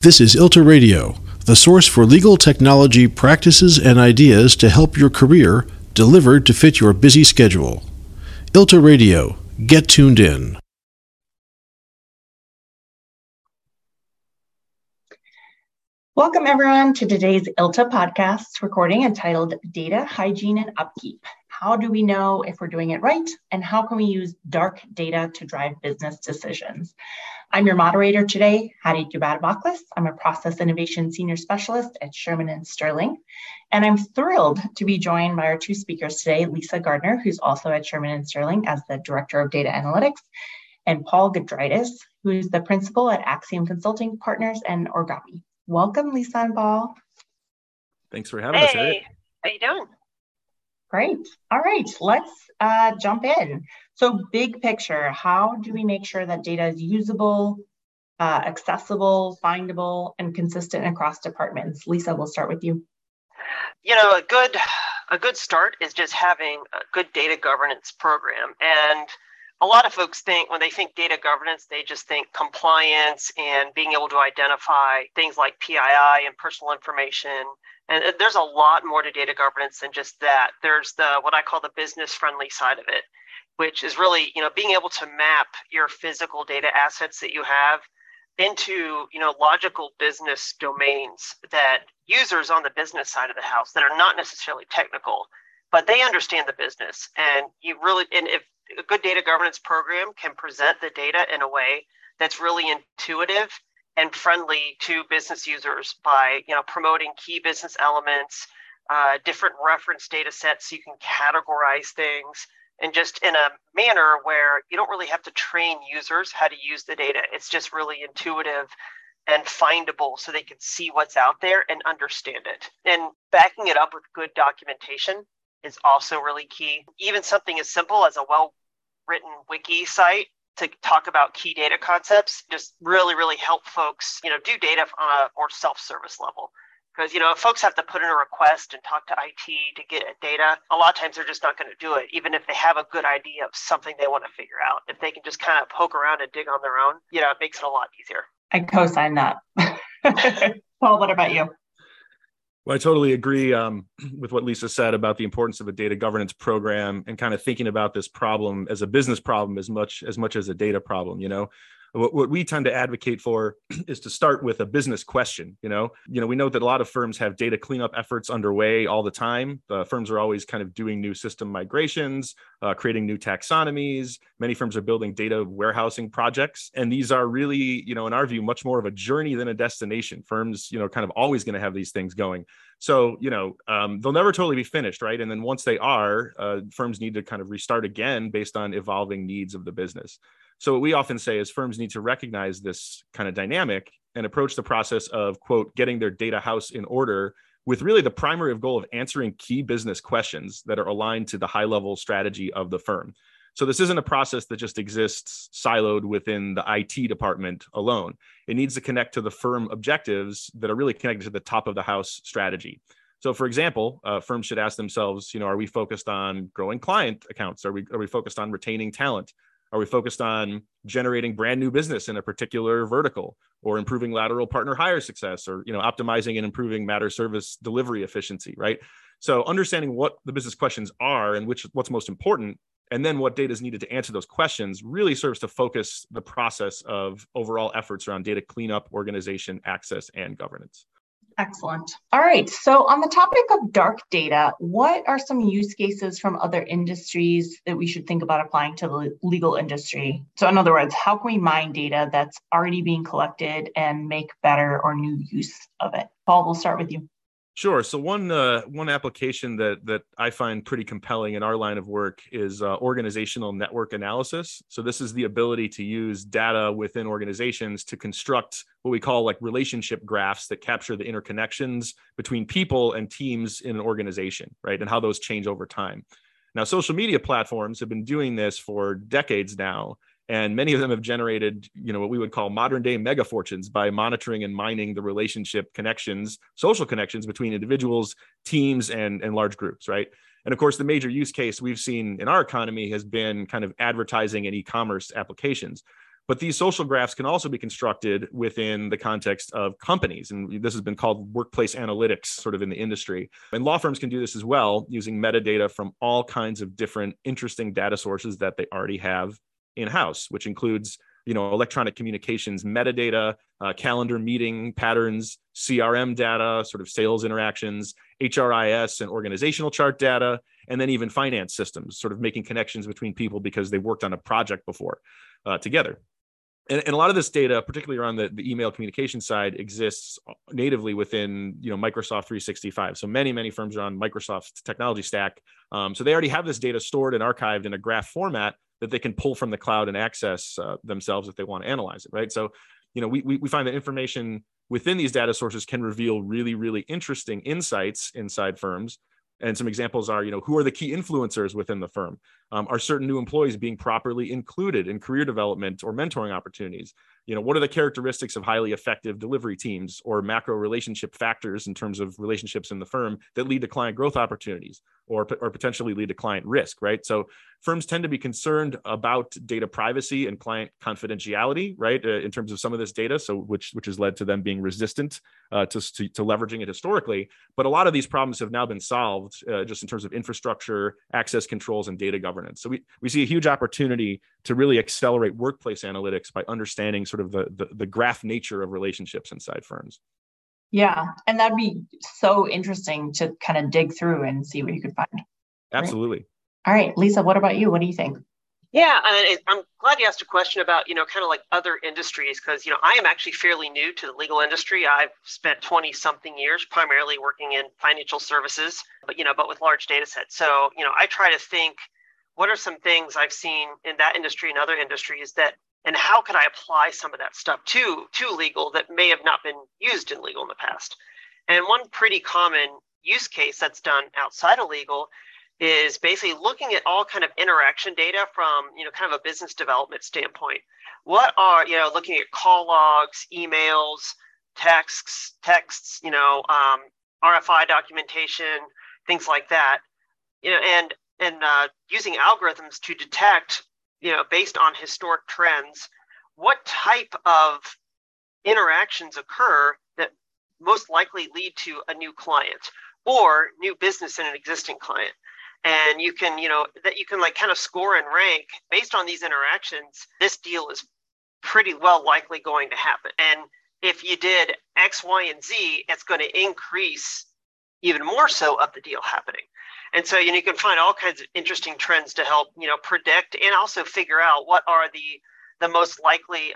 This is ILTA Radio, the source for legal technology practices and ideas to help your career, delivered to fit your busy schedule. ILTA Radio. Get tuned in. Welcome, everyone, to today's ILTA podcast recording entitled Data Hygiene and Upkeep. How do we know if we're doing it right? And how can we use dark data to drive business decisions? I'm your moderator today, Hadi Jubad-Baklis. I'm a Process Innovation Senior Specialist at Shearman & Sterling. And I'm thrilled to be joined by our two speakers today, Lisa Gardner, who's also at Shearman & Sterling as the Director of Data Analytics, and Paul Giedraitis, who's the Principal at Axiom Consulting Partners and Origami. Welcome, Lisa and Paul. Thanks for having us. Hey, how you doing? Great. All right, let's jump in. So big picture, how do we make sure that data is usable, accessible, findable, and consistent across departments? Lisa, we'll start with you. You know, a good start is just having a good data governance program. And a lot of folks think when they think data governance, they just think compliance and being able to identify things like PII and personal information. And there's a lot more to data governance than just that. There's what I call the business friendly side of it, which is really, being able to map your physical data assets that you have into, logical business domains that users on the business side of the house that are not necessarily technical, but they understand the business. And if a good data governance program can present the data in a way that's really intuitive and friendly to business users by promoting key business elements, different reference data sets so you can categorize things, and just in a manner where you don't really have to train users how to use the data. It's just really intuitive and findable so they can see what's out there and understand it. And backing it up with good documentation is also really key. Even something as simple as a well-written wiki site to talk about key data concepts just really help folks, do data on a more self-service level. Because, if folks have to put in a request and talk to IT to get data, a lot of times they're just not going to do it, even if they have a good idea of something they want to figure out. If they can just kind of poke around and dig on their own, it makes it a lot easier. I co-sign that. Paul, what about you? Well, I totally agree with what Lisa said about the importance of a data governance program and kind of thinking about this problem as a business problem as much as a data problem. What we tend to advocate for is to start with a business question. We know that a lot of firms have data cleanup efforts underway all the time. Firms are always kind of doing new system migrations, creating new taxonomies. Many firms are building data warehousing projects. And these are really, in our view, much more of a journey than a destination. Firms, kind of always going to have these things going. So, they'll never totally be finished, right? And then once they are, firms need to kind of restart again based on evolving needs of the business. So what we often say is firms need to recognize this kind of dynamic and approach the process of, quote, getting their data house in order with really the primary goal of answering key business questions that are aligned to the high-level strategy of the firm. So this isn't a process that just exists siloed within the IT department alone. It needs to connect to the firm objectives that are really connected to the top of the house strategy. So for example, firms should ask themselves, are we focused on growing client accounts? Are we focused on retaining talent? Are we focused on generating brand new business in a particular vertical, or improving lateral partner hire success, or optimizing and improving matter service delivery efficiency, right? So understanding what the business questions are and what's most important, and then what data is needed to answer those questions really serves to focus the process of overall efforts around data cleanup, organization, access, and governance. Excellent. All right. So on the topic of dark data, what are some use cases from other industries that we should think about applying to the legal industry? So in other words, how can we mine data that's already being collected and make better or new use of it? Paul, we'll start with you. Sure. So one application that I find pretty compelling in our line of work is organizational network analysis. So this is the ability to use data within organizations to construct what we call like relationship graphs that capture the interconnections between people and teams in an organization, right? And how those change over time. Now, social media platforms have been doing this for decades now. And many of them have generated, what we would call modern day mega fortunes by monitoring and mining the relationship connections, social connections between individuals, teams, and large groups, right? And of course, the major use case we've seen in our economy has been kind of advertising and e-commerce applications. But these social graphs can also be constructed within the context of companies. And this has been called workplace analytics sort of in the industry. And law firms can do this as well using metadata from all kinds of different interesting data sources that they already have in-house, which includes electronic communications metadata, calendar meeting patterns, CRM data, sort of sales interactions, HRIS and organizational chart data, and then even finance systems, sort of making connections between people because they worked on a project before together. And a lot of this data, particularly around the email communication side, exists natively within Microsoft 365. So many firms are on Microsoft's technology stack. So they already have this data stored and archived in a graph format that they can pull from the cloud and access themselves if they want to analyze it, right? So we find that information within these data sources can reveal really, really interesting insights inside firms. And some examples are, who are the key influencers within the firm? Are certain new employees being properly included in career development or mentoring opportunities? What are the characteristics of highly effective delivery teams or macro relationship factors in terms of relationships in the firm that lead to client growth opportunities or potentially lead to client risk, right? So firms tend to be concerned about data privacy and client confidentiality, right? In terms of some of this data, so which has led to them being resistant to leveraging it historically. But a lot of these problems have now been solved just in terms of infrastructure, access controls, and data governance. So we see a huge opportunity to really accelerate workplace analytics by understanding sort of the graph nature of relationships inside firms. Yeah, and that'd be so interesting to kind of dig through and see what you could find. Absolutely. All right, Lisa, what about you? What do you think? Yeah, I'm glad you asked a question about, kind of like other industries, because, I am actually fairly new to the legal industry. I've spent 20 something years primarily working in financial services, but with large data sets. So, I try to think, what are some things I've seen in that industry and other industries and how could I apply some of that stuff to legal that may have not been used in legal in the past? And one pretty common use case that's done outside of legal is basically looking at all kind of interaction data from, kind of a business development standpoint. What are, looking at call logs, emails, texts, RFI documentation, things like that, and using algorithms to detect, based on historic trends, what type of interactions occur that most likely lead to a new client or new business in an existing client. And you can, that you can like kind of score and rank based on these interactions. This deal is pretty well likely going to happen. And if you did X, Y, and Z, it's going to increase even more so of the deal happening. And so, you can find all kinds of interesting trends to help, predict and also figure out what are the most likely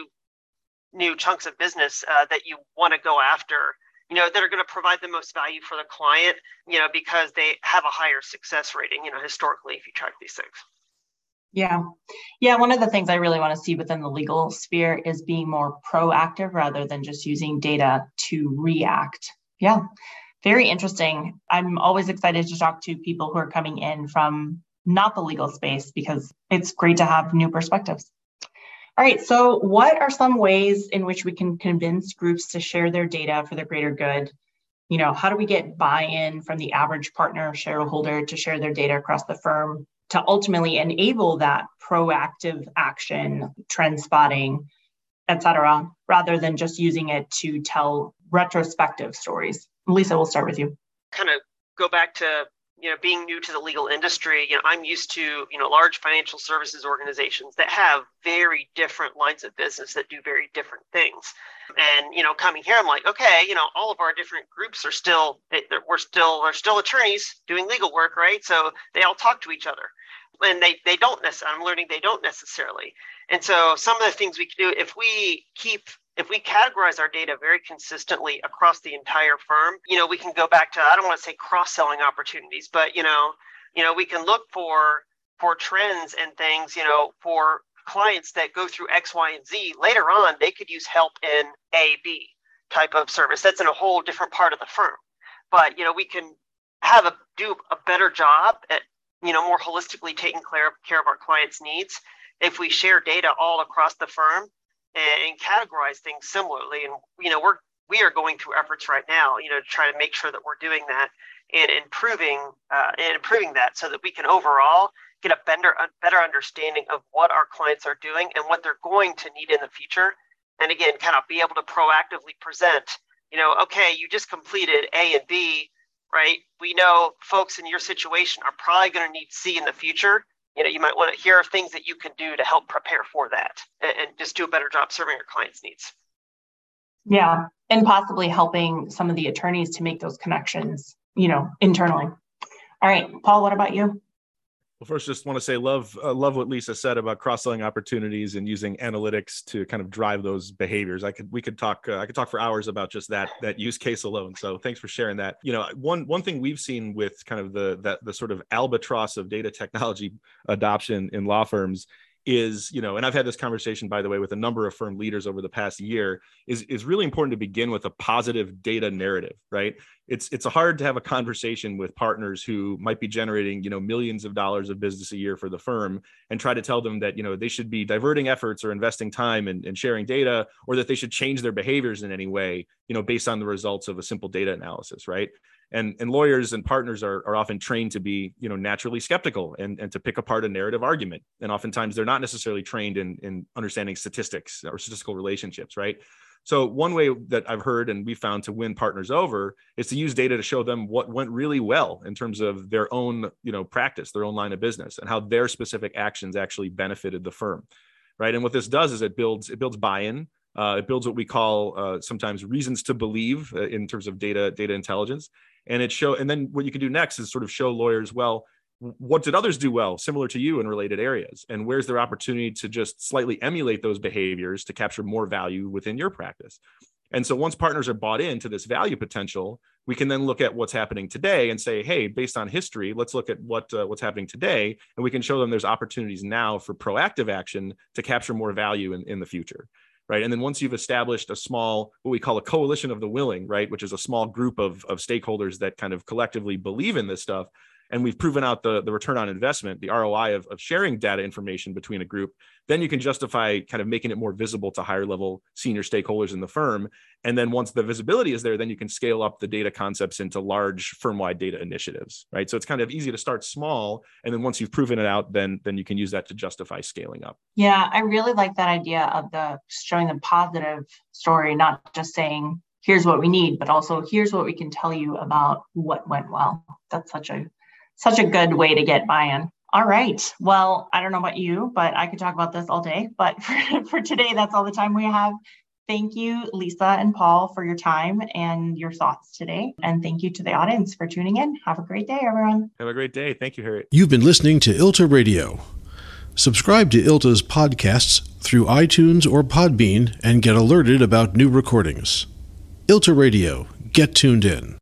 new chunks of business that you want to go after, that are going to provide the most value for the client, because they have a higher success rating, historically, if you track these things. Yeah. One of the things I really want to see within the legal sphere is being more proactive rather than just using data to react. Yeah. Very interesting. I'm always excited to talk to people who are coming in from not the legal space because it's great to have new perspectives. All right, so what are some ways in which we can convince groups to share their data for the greater good? How do we get buy-in from the average partner or shareholder to share their data across the firm to ultimately enable that proactive action, trend spotting, et cetera, rather than just using it to tell retrospective stories? Lisa, we'll start with you. Kind of go back to, being new to the legal industry. I'm used to, large financial services organizations that have very different lines of business that do very different things. And, coming here, I'm like, okay, all of our different groups are still attorneys doing legal work, right? So they all talk to each other. And they don't necessarily, I'm learning they don't necessarily. And so some of the things we can do, if we categorize our data very consistently across the entire firm, we can go back to, I don't want to say cross-selling opportunities, but, we can look for trends and things, for clients that go through X, Y, and Z. Later on, they could use help in A, B type of service. That's in a whole different part of the firm. But, we can do a better job at, more holistically taking care of our clients' needs if we share data all across the firm and categorize things similarly. And, we are going through efforts right now, to try to make sure that we're doing that and improving that so that we can overall get a better understanding of what our clients are doing and what they're going to need in the future. And again, kind of be able to proactively present, okay, you just completed A and B, right? We know folks in your situation are probably going to need C in the future. You might want to hear things that you can do to help prepare for that and just do a better job serving your clients' needs. Yeah, and possibly helping some of the attorneys to make those connections, internally. All right, Paul, what about you? Well, first, just want to say love what Lisa said about cross-selling opportunities and using analytics to kind of drive those behaviors. I could talk for hours about just that use case alone. So thanks for sharing that. One thing we've seen with kind of the sort of albatross of data technology adoption in law firms is, and I've had this conversation, by the way, with a number of firm leaders over the past year, is really important to begin with a positive data narrative, right? It's hard to have a conversation with partners who might be generating, millions of dollars of business a year for the firm and try to tell them that, they should be diverting efforts or investing time and sharing data, or that they should change their behaviors in any way, based on the results of a simple data analysis, right? And lawyers and partners are often trained to be, naturally skeptical and to pick apart a narrative argument. And oftentimes they're not necessarily trained in understanding statistics or statistical relationships, right? So one way that I've heard and we found to win partners over is to use data to show them what went really well in terms of their own, practice, their own line of business, and how their specific actions actually benefited the firm, right? And what this does is it builds buy-in. It builds what we call sometimes reasons to believe in terms of data intelligence. And then what you can do next is sort of show lawyers, well, what did others do well, similar to you in related areas? And where's their opportunity to just slightly emulate those behaviors to capture more value within your practice? And so once partners are bought into this value potential, we can then look at what's happening today and say, hey, based on history, let's look at what's happening today. And we can show them there's opportunities now for proactive action to capture more value in the future. Right. And then once you've established a small, what we call a coalition of the willing, right, which is a small group of stakeholders that kind of collectively believe in this stuff, and we've proven out the return on investment, the ROI of sharing data information between a group, then you can justify kind of making it more visible to higher level senior stakeholders in the firm. And then once the visibility is there, then you can scale up the data concepts into large firm-wide data initiatives, right? So it's kind of easy to start small. And then once you've proven it out, then you can use that to justify scaling up. Yeah, I really like that idea of showing the positive story, not just saying, here's what we need, but also here's what we can tell you about what went well. That's such a good way to get buy-in. All right. Well, I don't know about you, but I could talk about this all day. But for today, that's all the time we have. Thank you, Lisa and Paul, for your time and your thoughts today. And thank you to the audience for tuning in. Have a great day, everyone. Have a great day. Thank you, Harriet. You've been listening to ILTA Radio. Subscribe to ILTA's podcasts through iTunes or Podbean and get alerted about new recordings. ILTA Radio. Get tuned in.